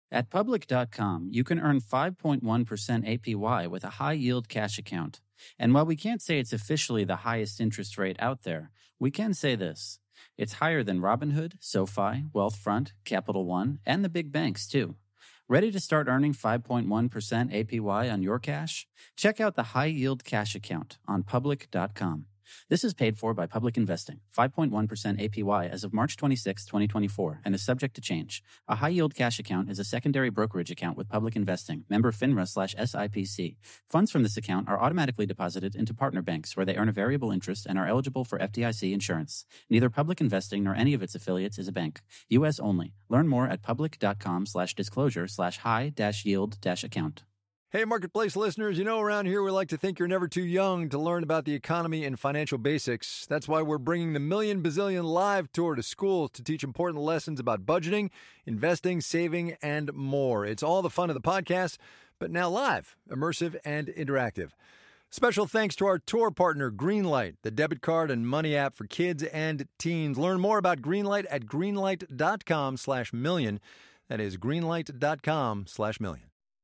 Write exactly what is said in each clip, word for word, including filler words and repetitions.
At Public dot com, you can earn five point one percent A P Y with a high-yield cash account. And while we can't say it's officially the highest interest rate out there, we can say this. It's higher than Robinhood, SoFi, Wealthfront, Capital One, and the big banks, too. Ready to start earning five point one percent A P Y on your cash? Check out the high-yield cash account on Public dot com. This is paid for by Public Investing, five point one percent A P Y as of March twenty-sixth, twenty twenty-four, and is subject to change. A high-yield cash account is a secondary brokerage account with Public Investing, member FINRA slash S I P C. Funds from this account are automatically deposited into partner banks where they earn a variable interest and are eligible for F D I C insurance. Neither Public Investing nor any of its affiliates is a bank. U S only. Learn more at Public dot com slash disclosure slash high dash yield dash account. Hey, Marketplace listeners, you know around here we like to think you're never too young to learn about the economy and financial basics. That's why we're bringing the Million Bazillion Live Tour to schools to teach important lessons about budgeting, investing, saving, and more. It's all the fun of the podcast, but now live, immersive, and interactive. Special thanks to our tour partner, Greenlight, the debit card and money app for kids and teens. Learn more about Greenlight at greenlight dot com slash million. That is greenlight dot com slash million.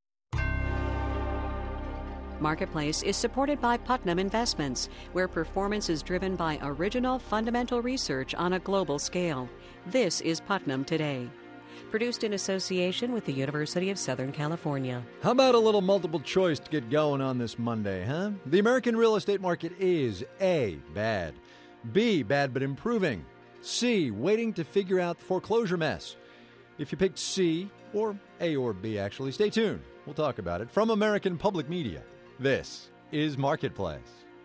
Marketplace is supported by Putnam Investments, where performance is driven by original fundamental research on a global scale. This is Putnam Today. Produced in association with the University of Southern California. How about a little multiple choice to get going on this Monday, huh? The American real estate market is A, bad, B, bad but improving, C, waiting to figure out the foreclosure mess. If you picked C, or A or B actually, stay tuned. We'll talk about it. From American Public Media, this is Marketplace.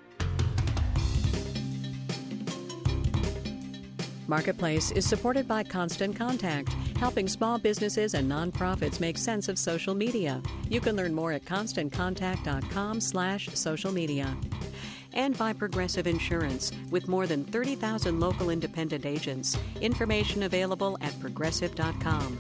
Marketplace is supported by Constant Contact, helping small businesses and nonprofits make sense of social media. You can learn more at constant contact dot com slash social media. And by Progressive Insurance, with more than thirty thousand local independent agents. Information available at progressive dot com.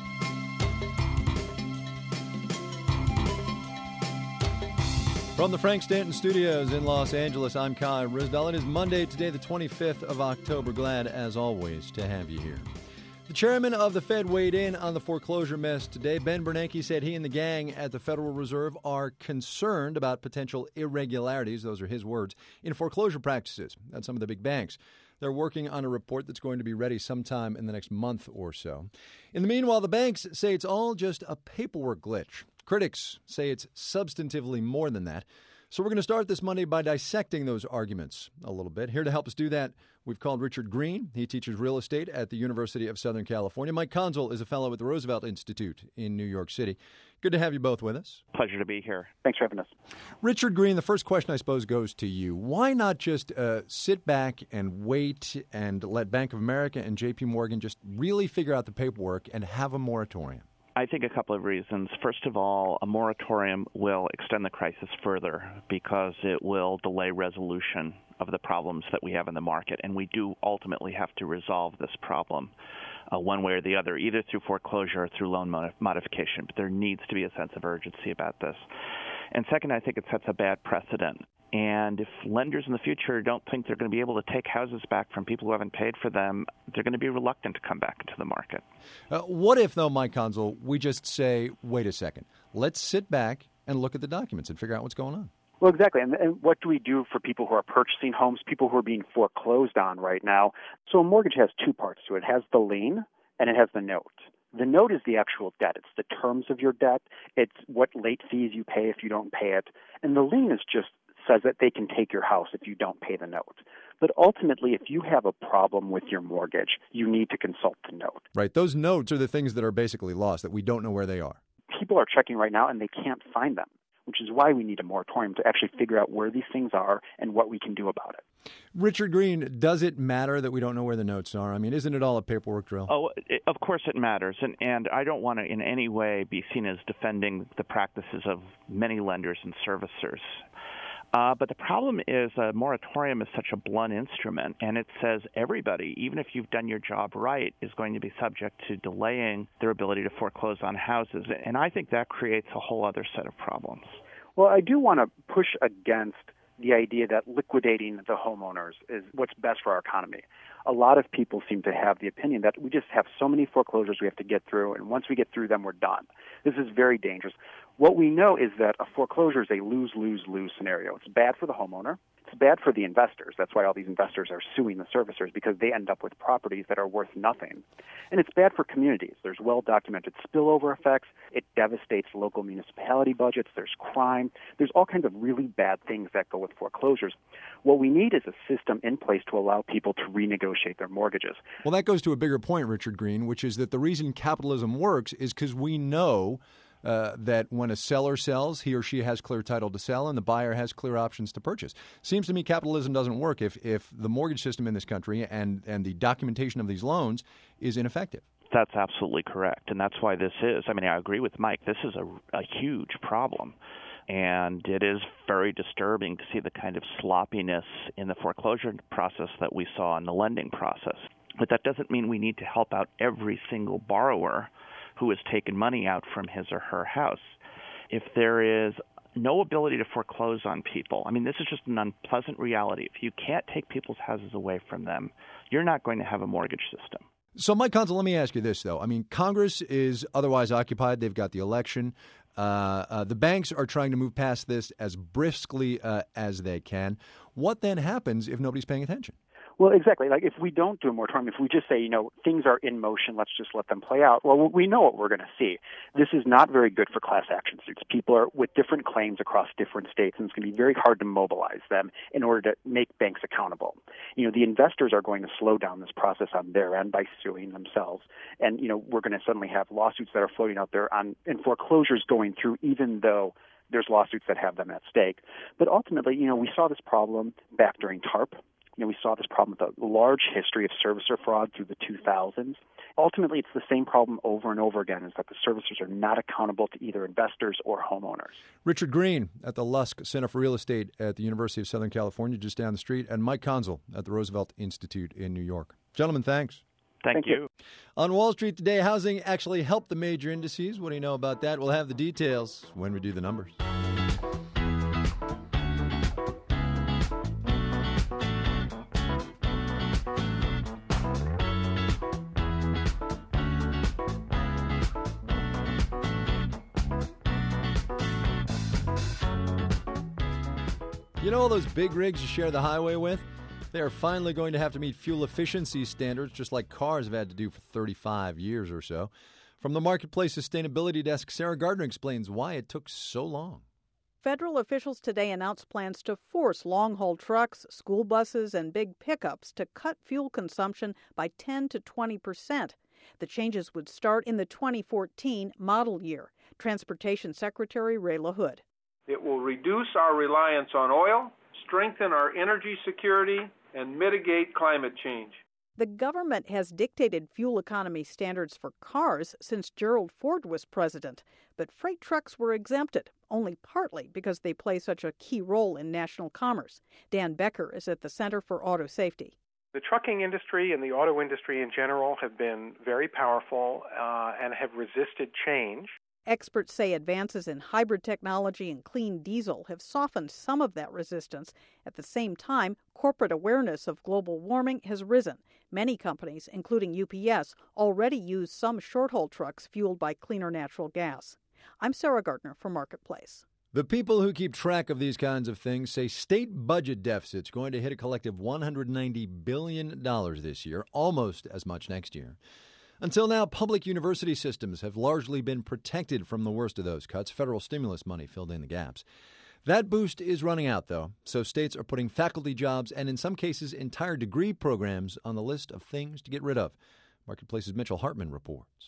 From the Frank Stanton Studios in Los Angeles, I'm Kai Ryssdal. It is Monday, today the twenty-fifth of October. Glad, as always, to have you here. The chairman of the Fed weighed in on the foreclosure mess today. Ben Bernanke said he and the gang at the Federal Reserve are concerned about potential irregularities, those are his words, in foreclosure practices at some of the big banks. They're working on a report that's going to be ready sometime in the next month or so. In the meanwhile, the banks say it's all just a paperwork glitch. Critics say it's substantively more than that. So we're going to start this Monday by dissecting those arguments a little bit. Here to help us do that, we've called Richard Green. He teaches real estate at the University of Southern California. Mike Consul is a fellow at the Roosevelt Institute in New York City. Good to have you both with us. Pleasure to be here. Thanks for having us. Richard Green, the first question, I suppose, goes to you. Why not just uh, sit back and wait and let Bank of America and J P Morgan just really figure out the paperwork and have a moratorium? I think a couple of reasons. First of all, a moratorium will extend the crisis further because it will delay resolution of the problems that we have in the market, and we do ultimately have to resolve this problem uh, one way or the other, either through foreclosure or through loan mod- modification. But there needs to be a sense of urgency about this. And second, I think it sets a bad precedent. And if lenders in the future don't think they're going to be able to take houses back from people who haven't paid for them, they're going to be reluctant to come back into the market. Uh, what if, though, Mike Consul, we just say, wait a second, let's sit back and look at the documents and figure out what's going on? Well, exactly. And, and what do we do for people who are purchasing homes, people who are being foreclosed on right now? So a mortgage has two parts to it. It has the lien and it has the note. The note is the actual debt. It's the terms of your debt. It's what late fees you pay if you don't pay it. And the lien is just says that they can take your house if you don't pay the note. But ultimately, if you have a problem with your mortgage, you need to consult the note. Right. Those notes are the things that are basically lost, that we don't know where they are. People are checking right now, and they can't find them, which is why we need a moratorium to actually figure out where these things are and what we can do about it. Richard Green, does it matter that we don't know where the notes are? I mean, isn't it all a paperwork drill? Oh, it, of course it matters. And, and I don't want to in any way be seen as defending the practices of many lenders and servicers. Uh, but the problem is a moratorium is such a blunt instrument, and it says everybody, even if you've done your job right, is going to be subject to delaying their ability to foreclose on houses. And I think that creates a whole other set of problems. Well, I do want to push against the idea that liquidating the homeowners is what's best for our economy. a lot of people seem to have the opinion that we just have so many foreclosures we have to get through, and once we get through them, we're done. This is very dangerous. What we know is that a foreclosure is a lose-lose-lose scenario. It's bad for the homeowner. It's bad for the investors. That's why all these investors are suing the servicers, because they end up with properties that are worth nothing. And it's bad for communities. There's well-documented spillover effects. It devastates local municipality budgets. There's crime. There's all kinds of really bad things that go with foreclosures. What we need is a system in place to allow people to renegotiate their mortgages. Well, that goes to a bigger point, Richard Green, which is that the reason capitalism works is because we know Uh, that when a seller sells, he or she has clear title to sell, and the buyer has clear options to purchase. Seems to me capitalism doesn't work if, if the mortgage system in this country and, and the documentation of these loans is ineffective. That's absolutely correct, and that's why this is. I mean, I agree with Mike. This is a, a huge problem, and it is very disturbing to see the kind of sloppiness in the foreclosure process that we saw in the lending process. But that doesn't mean we need to help out every single borrower who has taken money out from his or her house. If there is no ability to foreclose on people, I mean, this is just an unpleasant reality. If you can't take people's houses away from them, you're not going to have a mortgage system. So, Mike Conzel, let me ask you this, though. I mean, Congress is otherwise occupied. They've got the election. Uh, uh, the banks are trying to move past this as briskly uh, as they can. What then happens if nobody's paying attention? Well, exactly. Like if we don't do a moratorium, if we just say, you know, things are in motion, let's just let them play out, well, we know what we're going to see. This is not very good for class action suits. People are with different claims across different states, and it's going to be very hard to mobilize them in order to make banks accountable. You know, the investors are going to slow down this process on their end by suing themselves. And, you know, we're going to suddenly have lawsuits that are floating out there on and foreclosures going through, even though there's lawsuits that have them at stake. But ultimately, you know, we saw this problem back during TARP. You know, we saw this problem with a large history of servicer fraud through the two thousands. Ultimately, it's the same problem over and over again, is that the servicers are not accountable to either investors or homeowners. Richard Green at the Lusk Center for Real Estate at the University of Southern California, just down the street, and Mike Conzel at the Roosevelt Institute in New York. Gentlemen, thanks. Thank, Thank you. you. On Wall Street today, housing actually helped the major indices. What do you know about that? We'll have the details when we do the numbers. You know all those big rigs you share the highway with? They are finally going to have to meet fuel efficiency standards, just like cars have had to do for thirty-five years or so. From the Marketplace Sustainability Desk, Sarah Gardner explains why it took so long. Federal officials today announced plans to force long-haul trucks, school buses, and big pickups to cut fuel consumption by ten to twenty percent. The changes would start in the twenty fourteen model year. Transportation Secretary Ray LaHood. It will reduce our reliance on oil, strengthen our energy security, and mitigate climate change. The government has dictated fuel economy standards for cars since Gerald Ford was president, but freight trucks were exempted, only partly because they play such a key role in national commerce. Dan Becker is at the Center for Auto Safety. The trucking industry and the auto industry in general have been very powerful uh, and have resisted change. Experts say advances in hybrid technology and clean diesel have softened some of that resistance. At the same time, corporate awareness of global warming has risen. Many companies, including U P S, already use some short-haul trucks fueled by cleaner natural gas. I'm Sarah Gardner for Marketplace. The people who keep track of these kinds of things say state budget deficits going to hit a collective one hundred ninety billion dollars this year, almost as much next year. Until now, public university systems have largely been protected from the worst of those cuts. Federal stimulus money filled in the gaps. That boost is running out, though, so states are putting faculty jobs and, in some cases, entire degree programs on the list of things to get rid of. Marketplace's Mitchell Hartman reports.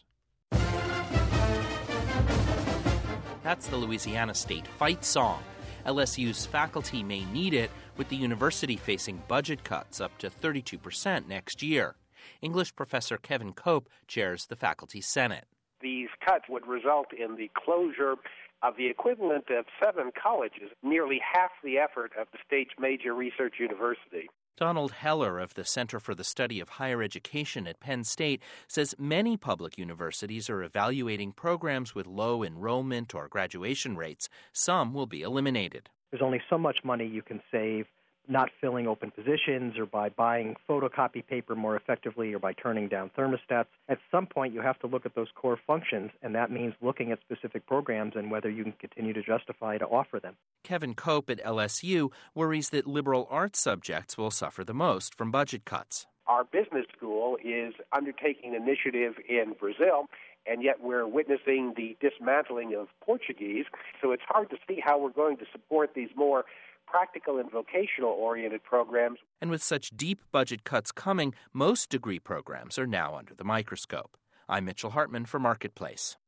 That's the Louisiana State fight song. L S U's faculty may need it, with the university facing budget cuts up to thirty-two percent next year. English professor Kevin Cope chairs the Faculty Senate. These cuts would result in the closure of the equivalent of seven colleges, nearly half the effort of the state's major research university. Donald Heller of the Center for the Study of Higher Education at Penn State says many public universities are evaluating programs with low enrollment or graduation rates. Some will be eliminated. There's only so much money you can save not filling open positions or by buying photocopy paper more effectively or by turning down thermostats. At some point, you have to look at those core functions, and that means looking at specific programs and whether you can continue to justify to offer them. Kevin Cope at L S U worries that liberal arts subjects will suffer the most from budget cuts. Our business school is undertaking an initiative in Brazil, and yet we're witnessing the dismantling of Portuguese. So it's hard to see how we're going to support these more practical and vocational-oriented programs. And with such deep budget cuts coming, most degree programs are now under the microscope. I'm Mitchell Hartman for Marketplace.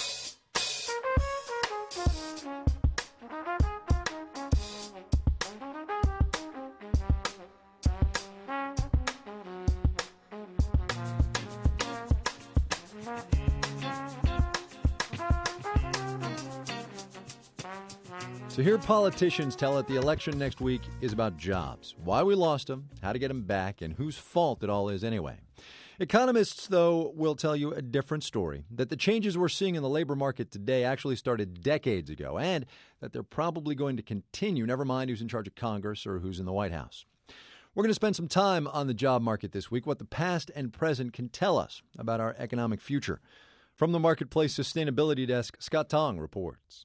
To hear politicians tell it the election next week is about jobs, why we lost them, how to get them back, and whose fault it all is anyway. Economists, though, will tell you a different story, that the changes we're seeing in the labor market today actually started decades ago, and that they're probably going to continue, never mind who's in charge of Congress or who's in the White House. We're going to spend some time on the job market this week, what the past and present can tell us about our economic future. From the Marketplace Sustainability Desk, Scott Tong reports.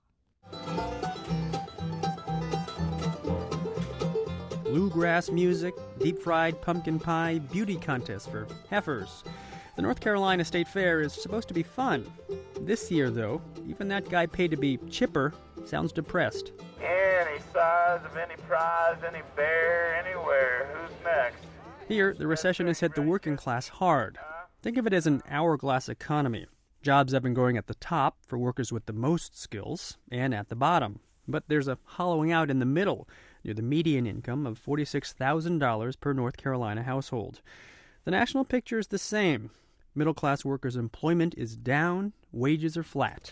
Bluegrass music, deep-fried pumpkin pie, beauty contest for heifers. The North Carolina State Fair is supposed to be fun. This year, though, even that guy paid to be chipper sounds depressed. Any size of any prize, any bear, anywhere. Who's next? Here, the recession has hit the working class hard. Think of it as an hourglass economy. Jobs have been growing at the top for workers with the most skills and at the bottom. But there's a hollowing out in the middle, near the median income of forty-six thousand dollars per North Carolina household. The national picture is the same. Middle-class workers' employment is down, wages are flat.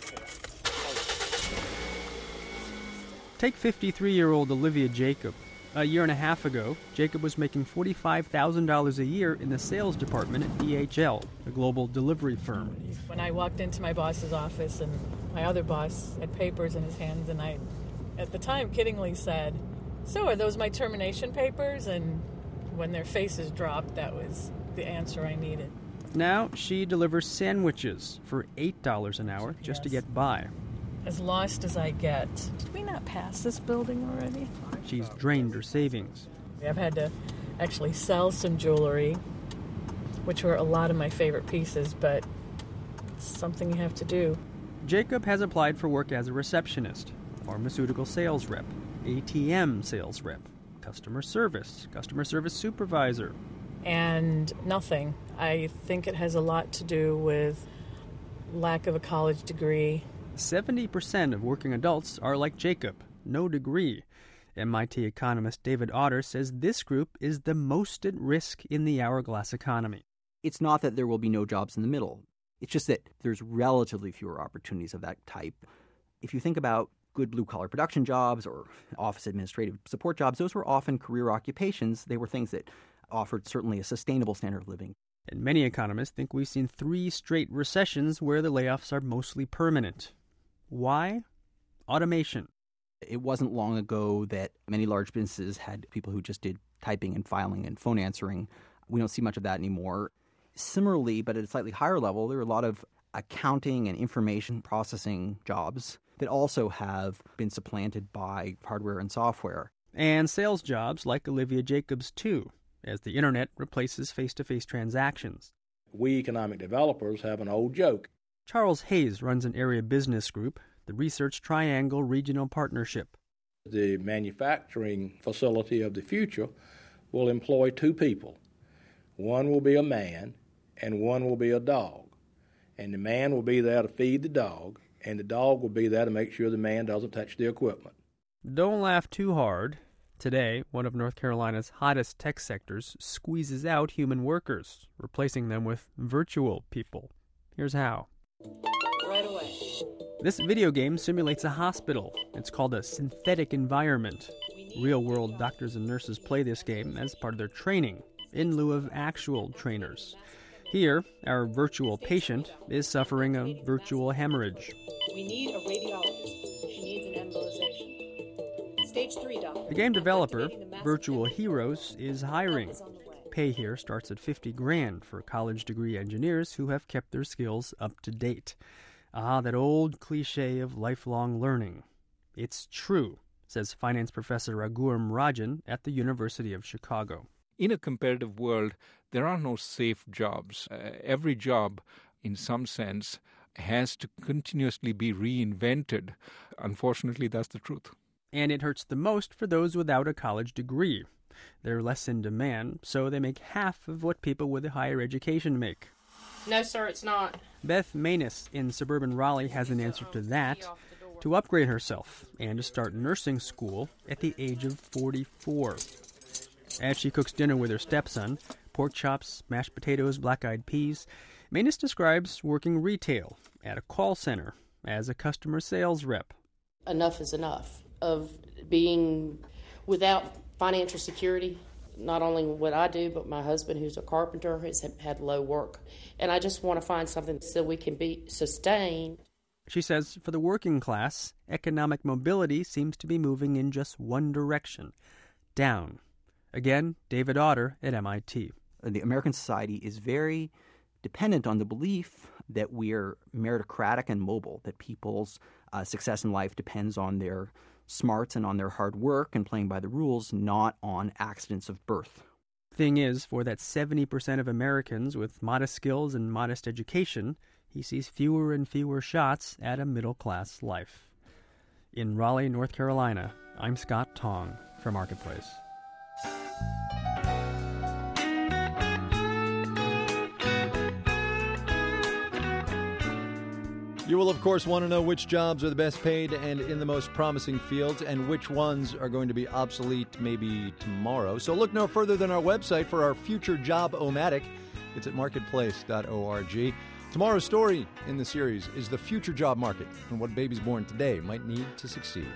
Take fifty-three-year-old Olivia Jacob. A year and a half ago, Jacob was making forty-five thousand dollars a year in the sales department at D H L, a global delivery firm. When I walked into my boss's office and my other boss had papers in his hands, and I, at the time, kiddingly said, "So are those my termination papers?" And when their faces dropped, that was the answer I needed. Now she delivers sandwiches for eight dollars an hour just yes. to get by. As lost as I get. Did we not pass this building already? She's drained her savings. I've had to actually sell some jewelry, which were a lot of my favorite pieces, but it's something you have to do. Jacob has applied for work as a receptionist, pharmaceutical sales rep, A T M sales rep, customer service, customer service supervisor. And nothing. I think it has a lot to do with lack of a college degree. seventy percent of working adults are like Jacob, no degree. M I T economist David Otter says this group is the most at risk in the hourglass economy. It's not that there will be no jobs in the middle. It's just that there's relatively fewer opportunities of that type. If you think about good blue-collar production jobs or office administrative support jobs, those were often career occupations. They were things that offered certainly a sustainable standard of living. And many economists think we've seen three straight recessions where the layoffs are mostly permanent. Why? Automation. It wasn't long ago that many large businesses had people who just did typing and filing and phone answering. We don't see much of that anymore. Similarly, but at a slightly higher level, there are a lot of accounting and information processing jobs that also have been supplanted by hardware and software. And sales jobs like Olivia Jacobs, too, as the internet replaces face-to-face transactions. We economic developers have an old joke. Charles Hayes runs an area business group, the Research Triangle Regional Partnership. The manufacturing facility of the future will employ two people. One will be a man, and one will be a dog. And the man will be there to feed the dog, and the dog will be there to make sure the man doesn't touch the equipment. Don't laugh too hard. Today, one of North Carolina's hottest tech sectors squeezes out human workers, replacing them with virtual people. Here's how. Right away. This video game simulates a hospital. It's called a synthetic environment. Real-world doctors and nurses play this game as part of their training, in lieu of actual trainers. Here, our virtual patient is suffering a virtual hemorrhage. We need a radiologist. She needs an embolization. Stage The game developer, Virtual Heroes, is hiring. Pay here starts at fifty grand for college degree engineers who have kept their skills up to date. Ah, that old cliche of lifelong learning. It's true, says finance professor Raghuram Rajan at the University of Chicago. In a competitive world, there are no safe jobs. Uh, every job, in some sense, has to continuously be reinvented. Unfortunately, that's the truth. And it hurts the most for those without a college degree. They're less in demand, so they make half of what people with a higher education make. No, sir, it's not. Beth Manus in suburban Raleigh has an answer to that: to upgrade herself and to start nursing school at the age of forty-four. As she cooks dinner with her stepson, pork chops, mashed potatoes, black-eyed peas, Manus describes working retail at a call center as a customer sales rep. Enough is enough of being without financial security. Not only what I do, but my husband, who's a carpenter, has had low work. And I just want to find something so we can be sustained. She says for the working class, economic mobility seems to be moving in just one direction, down. Again, David Otter at M I T. The American society is very dependent on the belief that we're meritocratic and mobile, that people's uh, success in life depends on their smarts and on their hard work and playing by the rules, not on accidents of birth. Thing is, for that seventy percent of Americans with modest skills and modest education, he sees fewer and fewer shots at a middle-class life. In Raleigh, North Carolina, I'm Scott Tong for Marketplace. You will, of course, want to know which jobs are the best paid and in the most promising fields, and which ones are going to be obsolete maybe tomorrow. So look no further than our website for our future job-o-matic. It's at marketplace dot org. Tomorrow's story in the series is the future job market and what babies born today might need to succeed.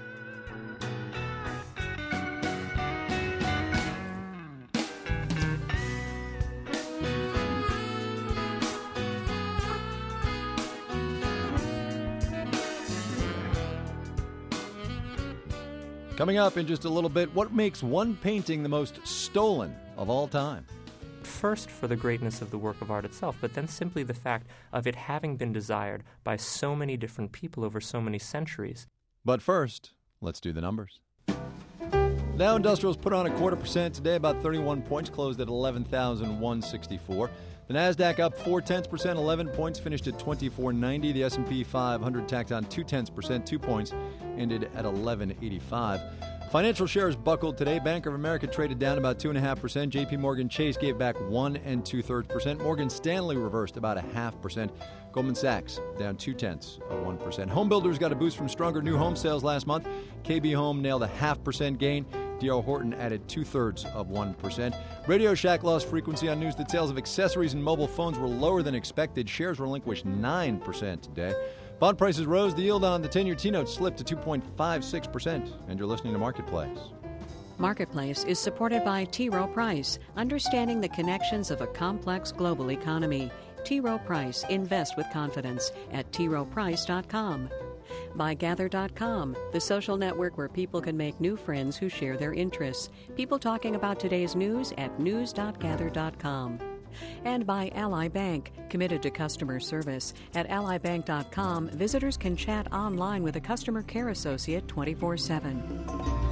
Coming up in just a little bit, what makes one painting the most stolen of all time? First, for the greatness of the work of art itself, but then simply the fact of it having been desired by so many different people over so many centuries. But first, let's do the numbers. Dow Industrials put on a quarter percent today, about thirty-one points, closed at eleven thousand one hundred sixty-four. The Nasdaq up four tenths percent, eleven points, finished at twenty-four ninety. The S and P five hundred tacked on two tenths percent, two points, ended at eleven eighty-five. Financial shares buckled today. Bank of America traded down about two point five percent. J P Morgan Chase gave back one and two-thirds percent. Morgan Stanley reversed about a half percent. Goldman Sachs down two-tenths of one percent. Home builders got a boost from stronger new home sales last month. K B Home nailed a half percent gain. D R Horton added two-thirds of one percent. Radio Shack lost frequency on news that sales of accessories and mobile phones were lower than expected. Shares relinquished nine percent today. Bond prices rose. The yield on the ten-year T-note slipped to two point five six percent. And you're listening to Marketplace. Marketplace is supported by T. Rowe Price, understanding the connections of a complex global economy. T. Rowe Price, invest with confidence at t rowe price dot com. By Gather dot com, the social network where people can make new friends who share their interests. People talking about today's news at news dot gather dot com. And by Ally Bank, committed to customer service. At ally bank dot com, visitors can chat online with a customer care associate twenty-four seven.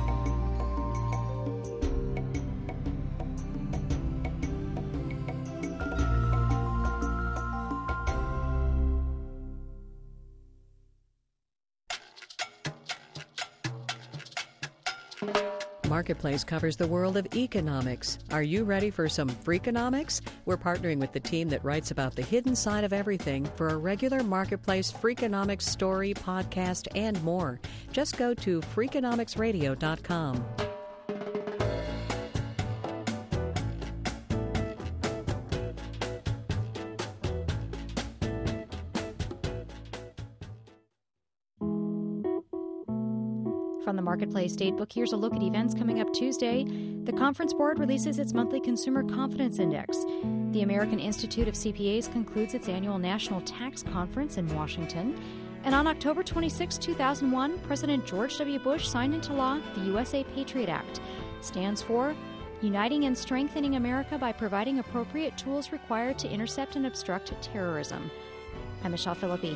Marketplace covers the world of economics. Are you ready for some Freakonomics? We're partnering with the team that writes about the hidden side of everything for a regular Marketplace Freakonomics story, podcast, and more. Just go to freakonomics radio dot com. From the Marketplace Datebook, here's a look at events coming up Tuesday. The Conference Board releases its monthly Consumer Confidence Index. The American Institute of C P As concludes its annual National Tax Conference in Washington. And on October twenty-sixth, two thousand one, President George W. Bush signed into law the U S A Patriot Act. Stands for Uniting and Strengthening America by Providing Appropriate Tools Required to Intercept and Obstruct Terrorism. I'm Michelle Philippi.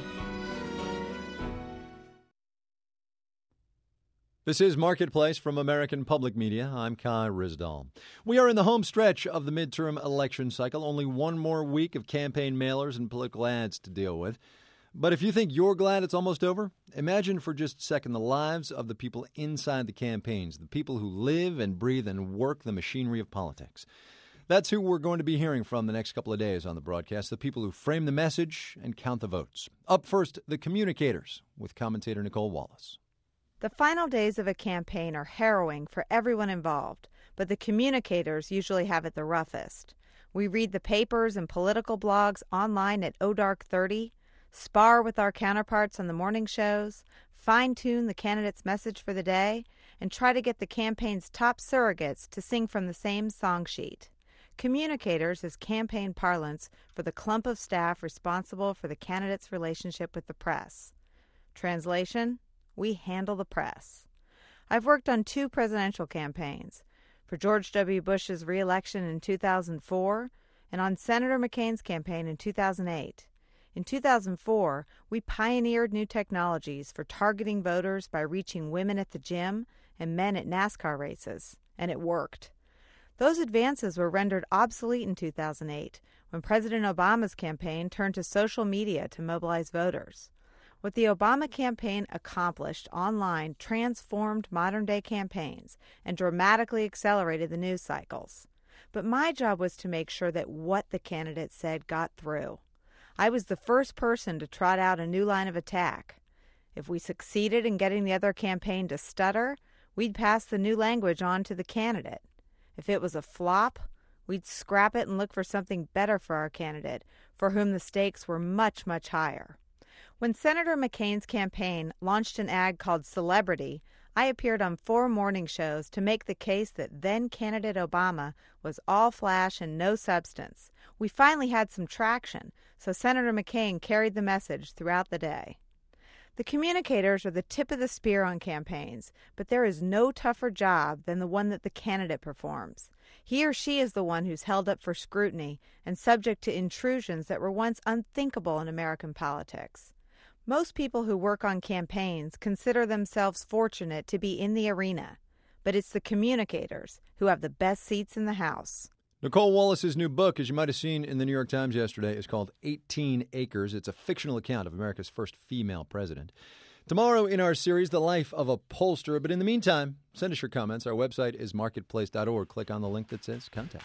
This is Marketplace from American Public Media. I'm Kai Ryssdal. We are in the home stretch of the midterm election cycle. Only one more week of campaign mailers and political ads to deal with. But if you think you're glad it's almost over, imagine for just a second the lives of the people inside the campaigns, the people who live and breathe and work the machinery of politics. That's who we're going to be hearing from the next couple of days on the broadcast, the people who frame the message and count the votes. Up first, the communicators with commentator Nicole Wallace. The final days of a campaign are harrowing for everyone involved, but the communicators usually have it the roughest. We read the papers and political blogs online at O Dark thirty, spar with our counterparts on the morning shows, fine-tune the candidate's message for the day, and try to get the campaign's top surrogates to sing from the same song sheet. Communicators is campaign parlance for the clump of staff responsible for the candidate's relationship with the press. Translation: we handle the press. I've worked on two presidential campaigns, for George W. Bush's re-election in two thousand four and on Senator McCain's campaign in two thousand eight. In two thousand four, we pioneered new technologies for targeting voters by reaching women at the gym and men at NASCAR races, and it worked. Those advances were rendered obsolete in two thousand eight when President Obama's campaign turned to social media to mobilize voters. What the Obama campaign accomplished online transformed modern-day campaigns and dramatically accelerated the news cycles. But my job was to make sure that what the candidate said got through. I was the first person to trot out a new line of attack. If we succeeded in getting the other campaign to stutter, we'd pass the new language on to the candidate. If it was a flop, we'd scrap it and look for something better for our candidate, for whom the stakes were much, much higher. When Senator McCain's campaign launched an ad called Celebrity, I appeared on four morning shows to make the case that then-candidate Obama was all flash and no substance. We finally had some traction, so Senator McCain carried the message throughout the day. The communicators are the tip of the spear on campaigns, but there is no tougher job than the one that the candidate performs. He or she is the one who's held up for scrutiny and subject to intrusions that were once unthinkable in American politics. Most people who work on campaigns consider themselves fortunate to be in the arena, but it's the communicators who have the best seats in the House. Nicole Wallace's new book, as you might have seen in the New York Times yesterday, is called eighteen acres. It's a fictional account of America's first female president. Tomorrow in our series, The Life of a Pollster. But in the meantime, send us your comments. Our website is marketplace dot org. Click on the link that says Contact.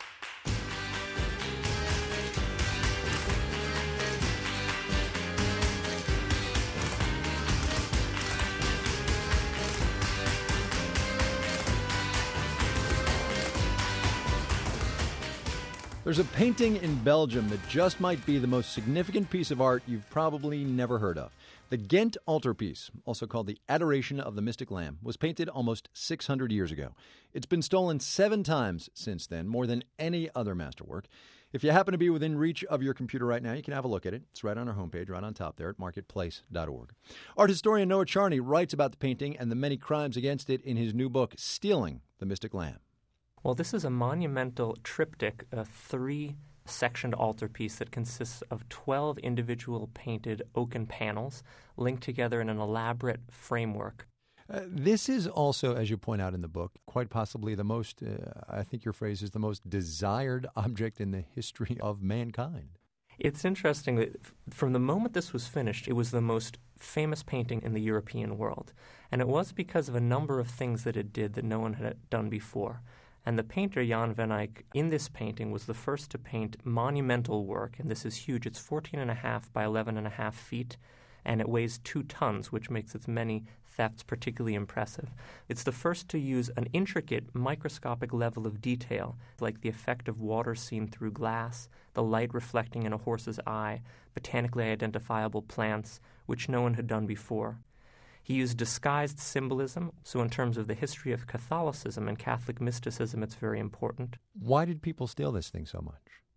There's a painting in Belgium that just might be the most significant piece of art you've probably never heard of. The Ghent altarpiece, also called the Adoration of the Mystic Lamb, was painted almost six hundred years ago. It's been stolen seven times since then, more than any other masterwork. If you happen to be within reach of your computer right now, you can have a look at it. It's right on our homepage, right on top there at marketplace dot org. Art historian Noah Charney writes about the painting and the many crimes against it in his new book, Stealing the Mystic Lamb. Well, this is a monumental triptych, a three-sectioned altarpiece that consists of twelve individual painted oaken panels linked together in an elaborate framework. Uh, this is also, as you point out in the book, quite possibly the most, uh, I think your phrase is the most desired object in the history of mankind. It's interesting that from the moment this was finished, it was the most famous painting in the European world. And it was because of a number of things that it did that no one had done before. And the painter, Jan van Eyck, in this painting was the first to paint monumental work, and this is huge. It's fourteen and a half by eleven and a half feet, and it weighs two tons, which makes its many thefts particularly impressive. It's the first to use an intricate microscopic level of detail, like the effect of water seen through glass, the light reflecting in a horse's eye, botanically identifiable plants, which no one had done before. He used disguised symbolism, so in terms of the history of Catholicism and Catholic mysticism, it's very important. Why did people steal this thing so much?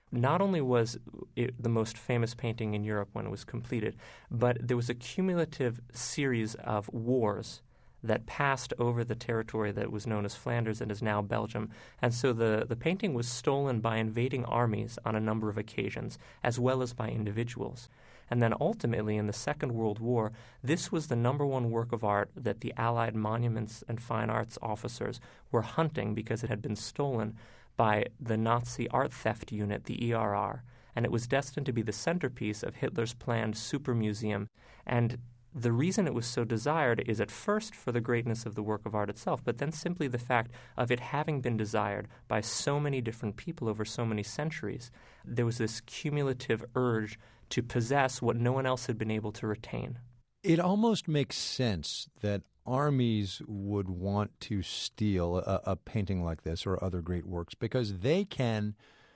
Not only was it the most famous painting in Europe when it was completed, but there was a cumulative series of wars that passed over the territory that was known as Flanders and is now Belgium. And so the, the painting was stolen by invading armies on a number of occasions, as well as by individuals. And then ultimately, in the Second World War, this was the number one work of art that the Allied monuments and fine arts officers were hunting because it had been stolen by the Nazi art theft unit, the E R R. And it was destined to be the centerpiece of Hitler's planned super museum. And the reason it was so desired is at first for the greatness of the work of art itself, but then simply the fact of it having been desired by so many different people over so many centuries. There was this cumulative urge to possess what no one else had been able to retain. It almost makes sense that armies would want to steal a, a painting like this or other great works because they can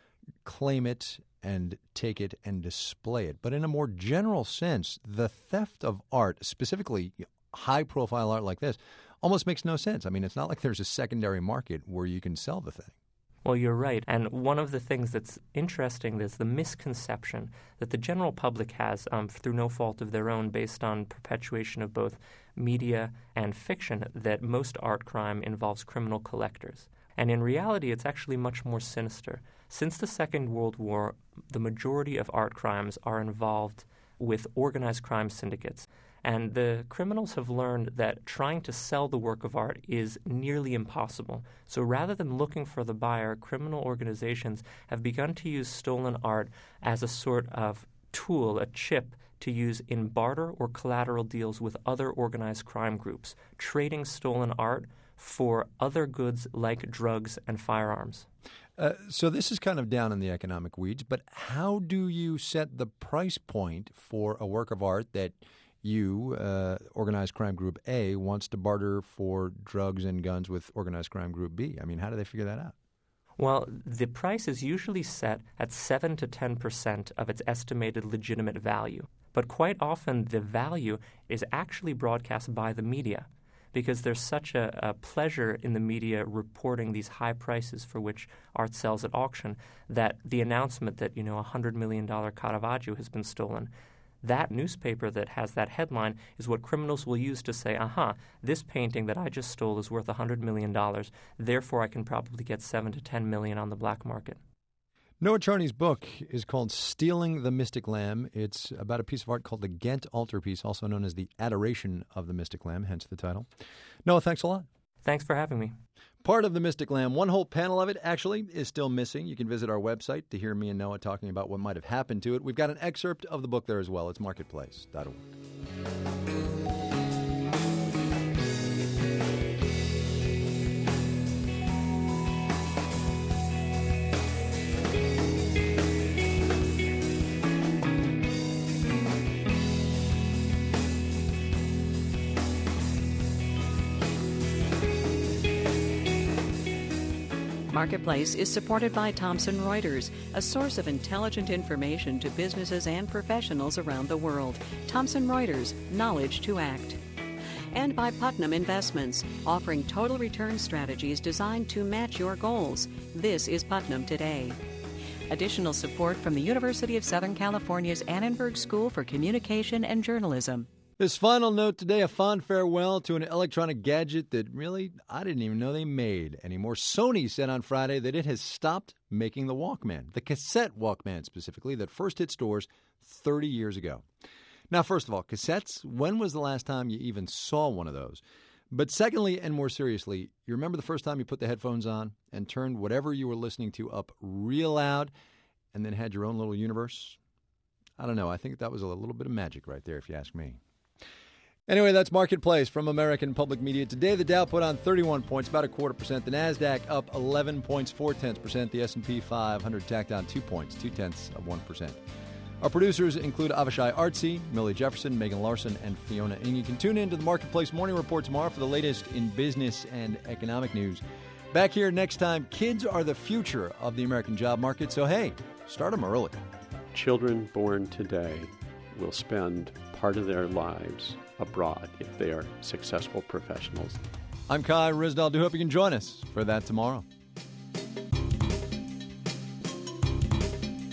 claim it and take it and display it. But in a more general sense, the theft of art, specifically high-profile art like this, almost makes no sense. I mean, it's not like there's a secondary market where you can sell the thing. Well, you're right. And one of the things that's interesting is the misconception that the general public has um, through no fault of their own based on perpetuation of both media and fiction that most art crime involves criminal collectors. And in reality, it's actually much more sinister. Since the Second World War, the majority of art crimes are involved with organized crime syndicates. And the criminals have learned that trying to sell the work of art is nearly impossible. So rather than looking for the buyer, criminal organizations have begun to use stolen art as a sort of tool, a chip, to use in barter or collateral deals with other organized crime groups, trading stolen art for other goods like drugs and firearms. Uh, so this is kind of down in the economic weeds, but how do you set the price point for a work of art that you, uh, organized crime group A, wants to barter for drugs and guns with organized crime group B? I mean, how do they figure that out? Well, the price is usually set at seven to ten percent of its estimated legitimate value. But quite often the value is actually broadcast by the media because there's such a, a pleasure in the media reporting these high prices for which art sells at auction that the announcement that, you know, a one hundred million dollars Caravaggio has been stolen, that newspaper that has that headline is what criminals will use to say, aha, this painting that I just stole is worth one hundred million dollars, therefore I can probably get seven to ten million dollars on the black market. Noah Charney's book is called Stealing the Mystic Lamb. It's about a piece of art called the Ghent Altarpiece, also known as the Adoration of the Mystic Lamb, hence the title. Noah, thanks a lot. Thanks for having me. Part of the Mystic Lamb, one whole panel of it actually is still missing. You can visit our website to hear me and Noah talking about what might have happened to it. We've got an excerpt of the book there as well. It's marketplace dot org. Marketplace is supported by Thomson Reuters, a source of intelligent information to businesses and professionals around the world. Thomson Reuters, knowledge to act. And by Putnam Investments, offering total return strategies designed to match your goals. This is Putnam Today. Additional support from the University of Southern California's Annenberg School for Communication and Journalism. This final note today, a fond farewell to an electronic gadget that really I didn't even know they made anymore. Sony said on Friday that it has stopped making the Walkman, the cassette Walkman specifically, that first hit stores thirty years ago. Now, first of all, cassettes, when was the last time you even saw one of those? But secondly, and more seriously, you remember the first time you put the headphones on and turned whatever you were listening to up real loud and then had your own little universe? I don't know. I think that was a little bit of magic right there, if you ask me. Anyway, that's Marketplace from American Public Media. Today, the Dow put on thirty-one points, about a quarter percent. The NASDAQ up eleven points, four tenths percent. The S and P five hundred tacked down two points, two tenths of one percent. Our producers include Avishai Artsy, Millie Jefferson, Megan Larson, and Fiona Ng. You can tune in to the Marketplace Morning Report tomorrow for the latest in business and economic news. Back here next time, kids are the future of the American job market, so hey, start them early. Children born today will spend part of their lives abroad if they are successful professionals. I'm Kai Ryssdal. I do hope you can join us for that tomorrow.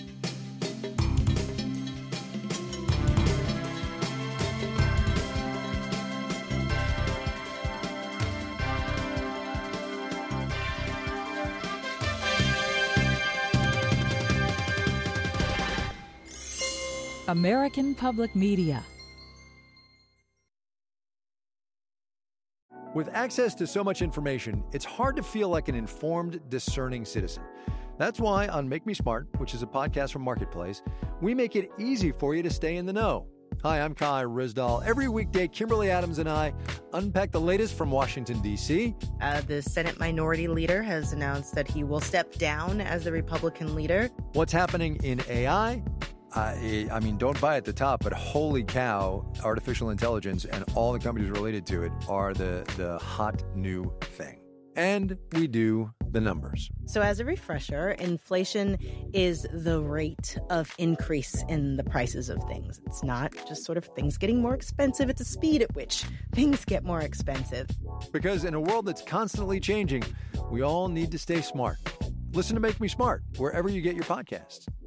American Public Media. With access to so much information, it's hard to feel like an informed, discerning citizen. That's why on Make Me Smart, which is a podcast from Marketplace, we make it easy for you to stay in the know. Hi, I'm Kai Ryssdal. Every weekday, Kimberly Adams and I unpack the latest from Washington, D C Uh, the Senate Minority Leader has announced that he will step down as the Republican leader. What's happening in A I? Uh, I mean, don't buy at the top, but holy cow, artificial intelligence and all the companies related to it are the, the hot new thing. And we do the numbers. So as a refresher, inflation is the rate of increase in the prices of things. It's not just sort of things getting more expensive. It's the speed at which things get more expensive. Because in a world that's constantly changing, we all need to stay smart. Listen to Make Me Smart wherever you get your podcasts.